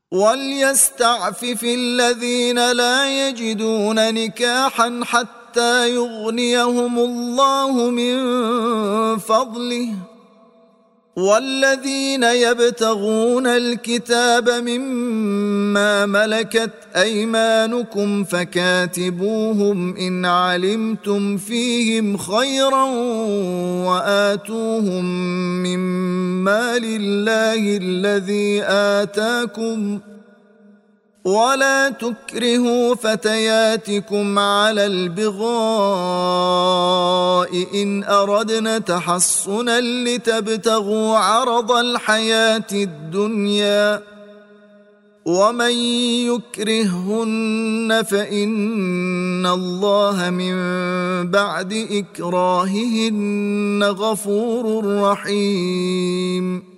وليستعفف الذين لا يجدون نكاحا حتى يغنيهم الله من فضله، والذين يبتغون الكتاب مما ملكت أيمانكم فكاتبوهم إن علمتم فيهم خيرا وآتوهم مما لله الذي آتاكم، ولا تكرهوا فتياتكم على البغاء إن أردنا تحصنا لتبتغوا عرض الحياة الدنيا، ومن يكرههن فإن الله من بعد إكراههن غفور رحيم.